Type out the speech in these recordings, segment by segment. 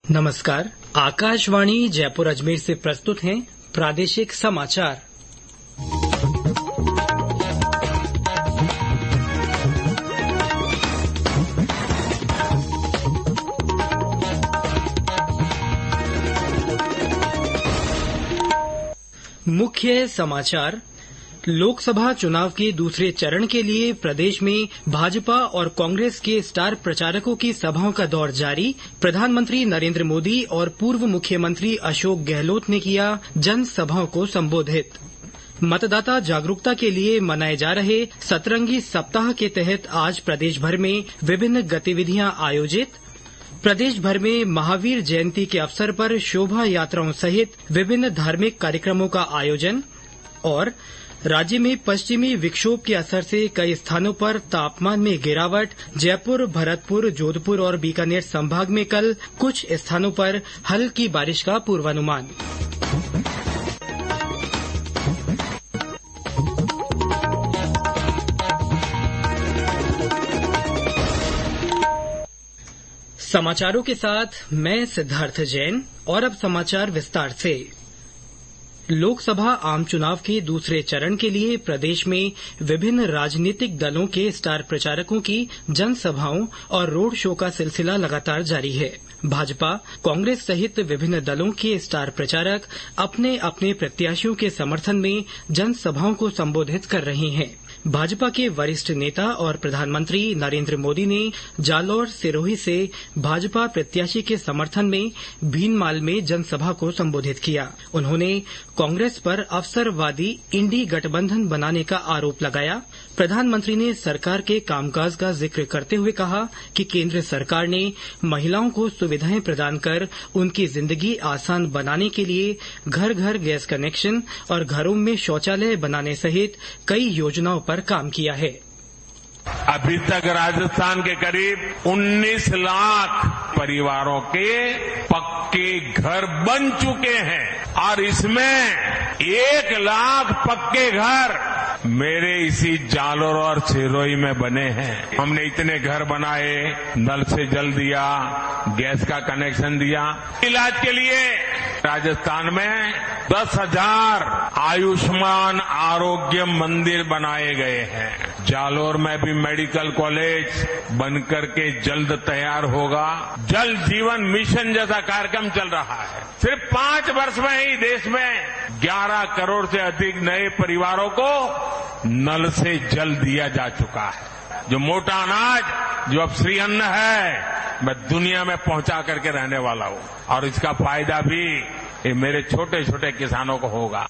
नमस्कार। आकाशवाणी जयपुर अजमेर से प्रस्तुत हैं प्रादेशिक समाचार। मुख्य समाचार। लोकसभा चुनाव के दूसरे चरण के लिए प्रदेश में भाजपा और कांग्रेस के स्टार प्रचारकों की सभाओं का दौर जारी। प्रधानमंत्री नरेंद्र मोदी और पूर्व मुख्यमंत्री अशोक गहलोत ने किया जनसभाओं को संबोधित। मतदाता जागरूकता के लिए मनाए जा रहे सतरंगी सप्ताह के तहत आज प्रदेश भर में विभिन्न गतिविधियां आयोजित। प्रदेश भर में महावीर जयंती के अवसर पर शोभा यात्राओं सहित विभिन्न धार्मिक कार्यक्रमों का आयोजन। और राज्य में पश्चिमी विक्षोभ के असर से कई स्थानों पर तापमान में गिरावट। जयपुर, भरतपुर, जोधपुर और बीकानेर संभाग में कल कुछ स्थानों पर हल्की बारिश का पूर्वानुमान। समाचारों के साथ मैं सिद्धार्थ जैन। और अब समाचार विस्तार से। लोकसभा आम चुनाव के दूसरे चरण के लिए प्रदेश में विभिन्न राजनीतिक दलों के स्टार प्रचारकों की जनसभाओं और रोड शो का सिलसिला लगातार जारी है। भाजपा, कांग्रेस सहित विभिन्न दलों के स्टार प्रचारक अपने अपने प्रत्याशियों के समर्थन में जनसभाओं को संबोधित कर रहे हैं। भाजपा के वरिष्ठ नेता और प्रधानमंत्री नरेंद्र मोदी ने जालौर सिरोही से भाजपा प्रत्याशी के समर्थन में भीनमाल में जनसभा को संबोधित किया। उन्होंने कांग्रेस पर अवसरवादी इंडी गठबंधन बनाने का आरोप लगाया। प्रधानमंत्री ने सरकार के कामकाज का जिक्र करते हुए कहा कि केंद्र सरकार ने महिलाओं को सुविधाएं प्रदान कर उनकी जिंदगी आसान बनाने के लिए घर घर गैस कनेक्शन और घरों में शौचालय बनाने सहित कई योजनाओं पर काम किया है। अभी तक राजस्थान के करीब 19 लाख परिवारों के पक्के घर बन चुके हैं और इसमें 1 लाख पक्के घर मेरे इसी जालोर और सिरोही में बने हैं। हमने इतने घर बनाए, नल से जल दिया, गैस का कनेक्शन दिया। इलाज के लिए राजस्थान में 10,000 आयुष्मान आरोग्य मंदिर बनाए गए हैं। जालोर में भी मेडिकल कॉलेज बनकर के जल्द तैयार होगा। जल जीवन मिशन जैसा कार्यक्रम चल रहा है। सिर्फ 5 वर्ष में ही देश में 11 करोड़ से अधिक नए परिवारों को नल से जल दिया जा चुका है। जो मोटा अनाज, जो अब श्री अन्न है, मैं दुनिया में पहुंचा करके रहने वाला हूं और इसका फायदा भी ये मेरे छोटे छोटे किसानों को होगा।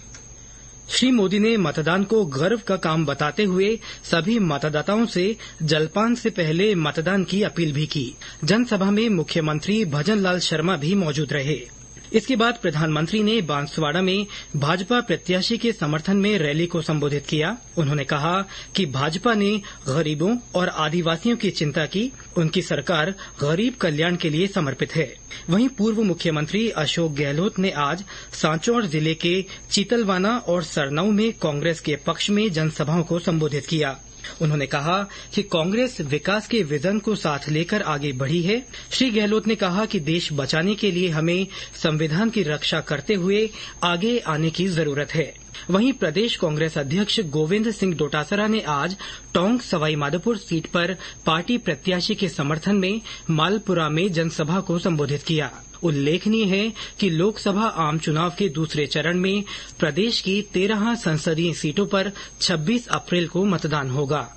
श्री मोदी ने मतदान को गर्व का काम बताते हुए सभी मतदाताओं से जलपान से पहले मतदान की अपील भी की। जनसभा में मुख्यमंत्री भजनलाल शर्मा भी मौजूद रहे। इसके बाद प्रधानमंत्री ने बांसवाड़ा में भाजपा प्रत्याशी के समर्थन में रैली को संबोधित किया। उन्होंने कहा कि भाजपा ने गरीबों और आदिवासियों की चिंता की। उनकी सरकार गरीब कल्याण के लिए समर्पित है। वहीं पूर्व मुख्यमंत्री अशोक गहलोत ने आज सांचौर जिले के चीतलवाना और सरनऊ में कांग्रेस के पक्ष में जनसभाओं को संबोधित किया। उन्होंने कहा कि कांग्रेस विकास के विजन को साथ लेकर आगे बढ़ी है। श्री गहलोत ने कहा कि देश बचाने के लिए हमें संविधान की रक्षा करते हुए आगे आने की जरूरत है। वहीं प्रदेश कांग्रेस अध्यक्ष गोविंद सिंह डोटासरा ने आज टोंक सवाईमाधोपुर सीट पर पार्टी प्रत्याशी के समर्थन में मालपुरा में जनसभा को संबोधित किया। उल्लेखनीय है कि लोकसभा आम चुनाव के दूसरे चरण में प्रदेश की 13 संसदीय सीटों पर 26 अप्रैल को मतदान होगा।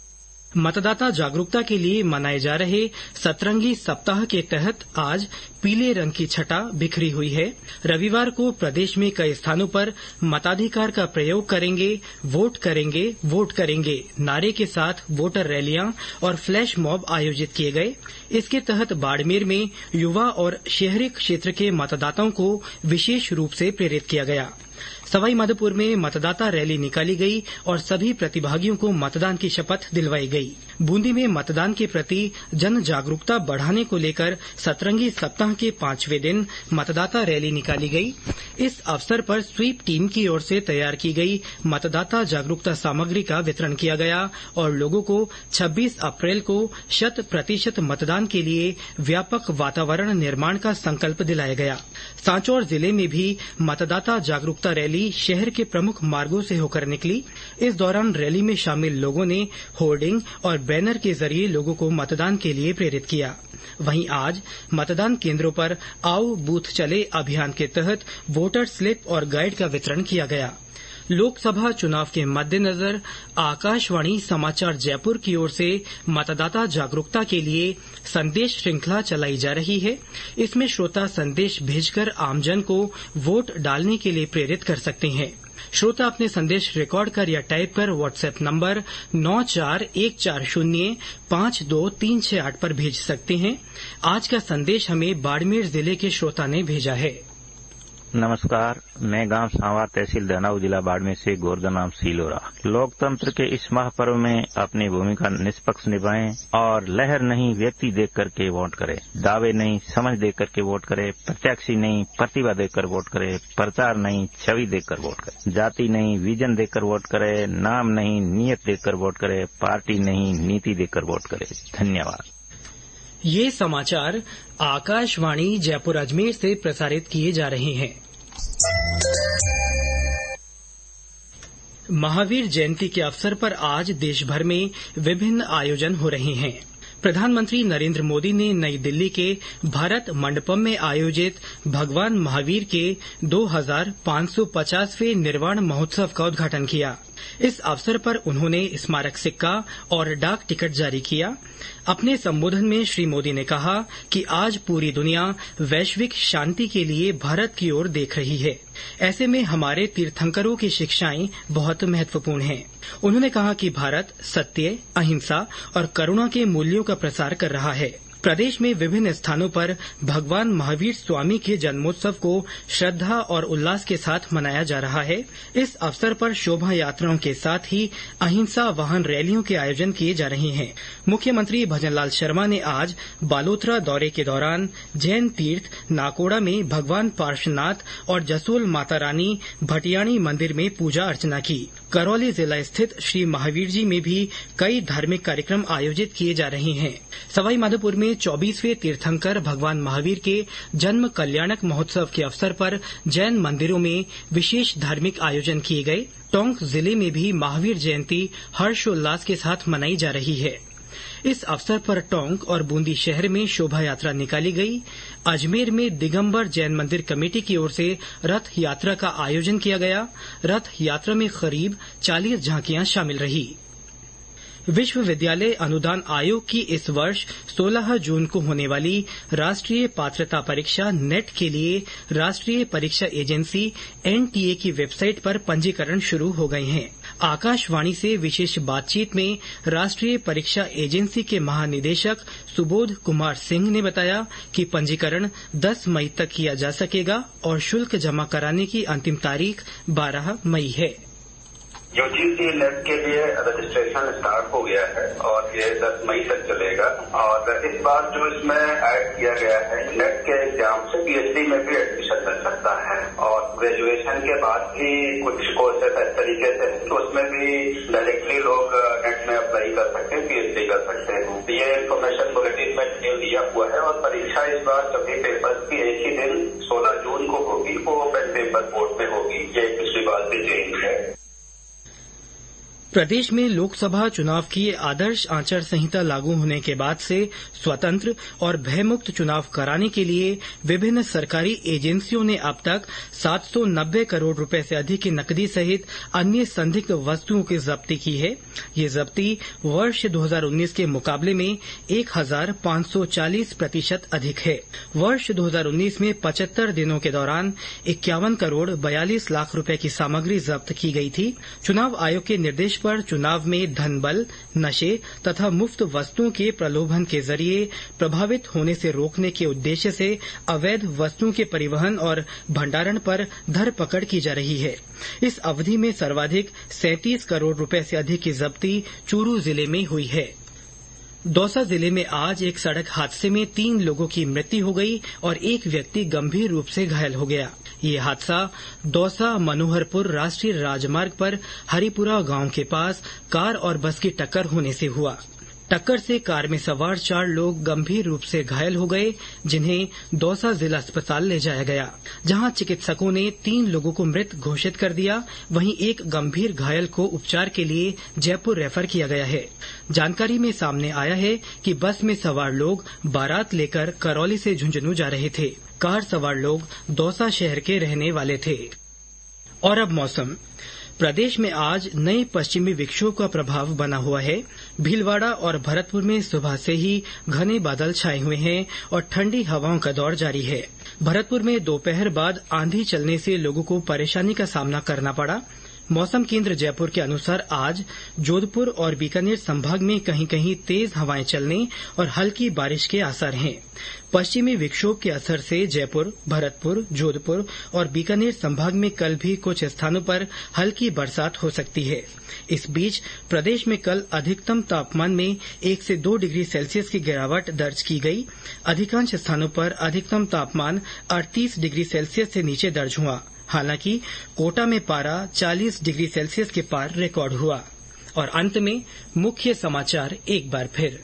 मतदाता जागरूकता के लिए मनाए जा रहे सतरंगी सप्ताह के तहत आज पीले रंग की छटा बिखरी हुई है। रविवार को प्रदेश में कई स्थानों पर मताधिकार का प्रयोग करेंगे, वोट करेंगे, वोट करेंगे नारे के साथ वोटर रैलियां और फ्लैश मॉब आयोजित किए गए। इसके तहत बाड़मेर में युवा और शहरी क्षेत्र के मतदाताओं को विशेष रूप से प्रेरित किया गया। सवाईमाधोपुर में मतदाता रैली निकाली गई और सभी प्रतिभागियों को मतदान की शपथ दिलवाई गई। बूंदी में मतदान के प्रति जन जागरूकता बढ़ाने को लेकर सतरंगी सप्ताह के 5वें दिन मतदाता रैली निकाली गई। इस अवसर पर स्वीप टीम की ओर से तैयार की गई मतदाता जागरूकता सामग्री का वितरण किया गया और लोगों को 26 अप्रैल को 100% मतदान के लिए व्यापक वातावरण निर्माण का संकल्प दिलाया गया। सांचौर जिले में भी मतदाता जागरूकता रैली शहर के प्रमुख मार्गों से होकर निकली। इस दौरान रैली में शामिल लोगों ने होर्डिंग और बैनर के जरिए लोगों को मतदान के लिए प्रेरित किया। वहीं आज मतदान केंद्रों पर आओ बूथ चले अभियान के तहत वोटर स्लिप और गाइड का वितरण किया गया। लोकसभा चुनाव के मद्देनजर आकाशवाणी समाचार जयपुर की ओर से मतदाता जागरूकता के लिए संदेश श्रृंखला चलाई जा रही है। इसमें श्रोता संदेश भेजकर आमजन को वोट डालने के लिए प्रेरित कर सकते हैं। श्रोता अपने संदेश रिकॉर्ड कर या टाइप कर व्हाट्सएप नंबर 9414052368 पर भेज सकते हैं। आज का संदेश हमें बाड़मेर जिले के श्रोता ने भेजा है। नमस्कार, मैं गांव सांवा तहसील धनाऊ जिला बाड़मेर से गोवर्धन राम सीलोरा। लोकतंत्र के इस महापर्व में अपनी भूमिका निष्पक्ष निभाएं और लहर नहीं व्यक्ति देख करके वोट करें। दावे नहीं समझ देख करके वोट करें। प्रत्याशी नहीं प्रतिभा देखकर वोट करें। प्रचार नहीं छवि देखकर वोट करें। जाति नहीं विजन देखकर वोट करें। नाम नहीं नीयत देखकर वोट करें। पार्टी नहीं नीति देखकर वोट करें। धन्यवाद। ये समाचार आकाशवाणी जयपुर अजमेर से प्रसारित किए जा रहे हैं। महावीर जयंती के अवसर पर आज देश भर में विभिन्न आयोजन हो रहे हैं। प्रधानमंत्री नरेंद्र मोदी ने नई दिल्ली के भारत मंडपम में आयोजित भगवान महावीर के 2550वें निर्वाण महोत्सव का उद्घाटन किया। इस अवसर पर उन्होंने स्मारक सिक्का और डाक टिकट जारी किया। अपने संबोधन में श्री मोदी ने कहा कि आज पूरी दुनिया वैश्विक शांति के लिए भारत की ओर देख रही है। ऐसे में हमारे तीर्थंकरों की शिक्षाएं बहुत महत्वपूर्ण हैं। उन्होंने कहा कि भारत सत्य, अहिंसा और करुणा के मूल्यों का प्रसार कर रहा है। प्रदेश में विभिन्न स्थानों पर भगवान महावीर स्वामी के जन्मोत्सव को श्रद्धा और उल्लास के साथ मनाया जा रहा है। इस अवसर पर शोभा यात्राओं के साथ ही अहिंसा वाहन रैलियों के आयोजन किए जा रहे हैं। मुख्यमंत्री भजनलाल शर्मा ने आज बालोतरा दौरे के दौरान जैन तीर्थ नाकोड़ा में भगवान पार्श्वनाथ और जसोल माता रानी भटियाणी मंदिर में पूजा अर्चना की। करौली जिला स्थित श्री महावीर जी में भी कई धार्मिक कार्यक्रम आयोजित किए जा रहे हैं। सवाई माधोपुर में 24वें तीर्थंकर भगवान महावीर के जन्म कल्याणक महोत्सव के अवसर पर जैन मंदिरों में विशेष धार्मिक आयोजन किए गए। टोंक जिले में भी महावीर जयंती हर्षोल्लास के साथ मनाई जा रही है। इस अवसर पर टोंक और बूंदी शहर में शोभा यात्रा निकाली गई। अजमेर में दिगंबर जैन मंदिर कमेटी की ओर से रथ यात्रा का आयोजन किया गया। रथ यात्रा में करीब 40 झांकियां शामिल रही। विश्वविद्यालय अनुदान आयोग की इस वर्ष 16 जून को होने वाली राष्ट्रीय पात्रता परीक्षा नेट के लिए राष्ट्रीय परीक्षा एजेंसी एनटीए की वेबसाइट पर पंजीकरण शुरू हो गए हैं। आकाशवाणी से विशेष बातचीत में राष्ट्रीय परीक्षा एजेंसी के महानिदेशक सुबोध कुमार सिंह ने बताया कि पंजीकरण 10 मई तक किया जा सकेगा और शुल्क जमा कराने की अंतिम तारीख 12 मई है। यूजीसी नेट के लिए रजिस्ट्रेशन स्टार्ट हो गया है और ये 10 मई तक चलेगा। और इस बार जो इसमें ऐड किया गया है, नेट के एग्जाम से पीएचडी में भी एडमिशन मिल सकता है और ग्रेजुएशन के बाद भी कुछ कोर्सेज इस तरीके से तो उसमें भी डायरेक्टली लोग नेट में अप्लाई कर सकते हैं, पीएचडी कर सकते हैं। ये इन्फॉर्मेशन बुलेटिन में दिया हुआ है और परीक्षा इस बार सभी पेपर्स की एक ही दिन 16 जून को होगी, वो ओपन पेपर बोर्ड में होगी। ये पिछली बार से चेंज है। प्रदेश में लोकसभा चुनाव की आदर्श आचार संहिता लागू होने के बाद से स्वतंत्र और भयमुक्त चुनाव कराने के लिए विभिन्न सरकारी एजेंसियों ने अब तक 790 करोड़ रुपए से अधिक की नकदी सहित अन्य संदिग्ध वस्तुओं की जब्ती की है। ये जब्ती वर्ष 2019 के मुकाबले में 1540% अधिक है। वर्ष 2019 में 75 दिनों के दौरान 51 करोड़ 42 लाख रुपए की सामग्री जब्त की गई थी। चुनाव आयोग के निर्देश पर चुनाव में धन बल, नशे तथा मुफ्त वस्तुओं के प्रलोभन के जरिए प्रभावित होने से रोकने के उद्देश्य से अवैध वस्तुओं के परिवहन और भंडारण पर धरपकड़ की जा रही है। इस अवधि में सर्वाधिक 37 करोड़ रुपए से अधिक की जब्ती चूरू जिले में हुई है। दौसा जिले में आज एक सड़क हादसे में 3 लोगों की मृत्यु हो गई और एक व्यक्ति गंभीर रूप से घायल हो गया। ये हादसा दौसा मनोहरपुर राष्ट्रीय राजमार्ग पर हरिपुरा गांव के पास कार और बस की टक्कर होने से हुआ। टक्कर से कार में सवार 4 लोग गंभीर रूप से घायल हो गए, जिन्हें दौसा जिला अस्पताल ले जाया गया, जहां चिकित्सकों ने 3 लोगों को मृत घोषित कर दिया। वहीं एक गंभीर घायल को उपचार के लिए जयपुर रेफर किया गया है। जानकारी में सामने आया है कि बस में सवार लोग बारात लेकर करौली से झुंझुनू जा रहे थे। कार सवार लोग दौसा शहर के रहने वाले थे। और अब मौसम। प्रदेश में आज नए पश्चिमी विक्षोभ का प्रभाव बना हुआ है। भीलवाड़ा और भरतपुर में सुबह से ही घने बादल छाए हुए हैं और ठंडी हवाओं का दौर जारी है। भरतपुर में दोपहर बाद आंधी चलने से लोगों को परेशानी का सामना करना पड़ा। मौसम केंद्र जयपुर के अनुसार आज जोधपुर और बीकानेर संभाग में कहीं कहीं तेज हवाएं चलने और हल्की बारिश के आसार हैं। पश्चिमी विक्षोभ के असर से जयपुर, भरतपुर, जोधपुर और बीकानेर संभाग में कल भी कुछ स्थानों पर हल्की बरसात हो सकती है। इस बीच प्रदेश में कल अधिकतम तापमान में 1 से 2 डिग्री सेल्सियस की गिरावट दर्ज की गई। अधिकांश स्थानों पर अधिकतम तापमान 38 डिग्री सेल्सियस से नीचे दर्ज हुआ। हालांकि कोटा में पारा 40 डिग्री सेल्सियस के पार रिकॉर्ड हुआ। और अंत में मुख्य समाचार एक बार फिर।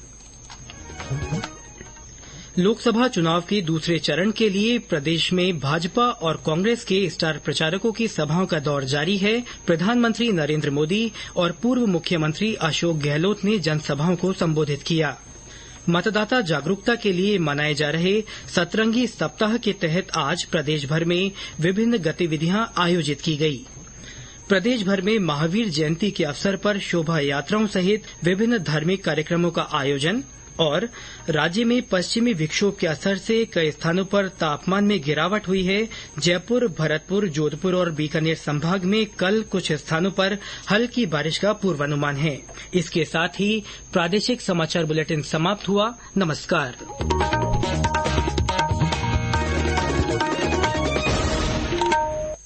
लोकसभा चुनाव के दूसरे चरण के लिए प्रदेश में भाजपा और कांग्रेस के स्टार प्रचारकों की सभाओं का दौर जारी है। प्रधानमंत्री नरेंद्र मोदी और पूर्व मुख्यमंत्री अशोक गहलोत ने जनसभाओं को संबोधित किया। मतदाता जागरूकता के लिए मनाए जा रहे सतरंगी सप्ताह के तहत आज प्रदेश भर में विभिन्न गतिविधियां आयोजित की गई। प्रदेश भर में महावीर जयंती के अवसर पर शोभा यात्राओं सहित विभिन्न धार्मिक कार्यक्रमों का आयोजन। और राज्य में पश्चिमी विक्षोभ के असर से कई स्थानों पर तापमान में गिरावट हुई है। जयपुर, भरतपुर, जोधपुर और बीकानेर संभाग में कल कुछ स्थानों पर हल्की बारिश का पूर्वानुमान है। इसके साथ ही प्रादेशिक समाचार बुलेटिन समाप्त हुआ। नमस्कार।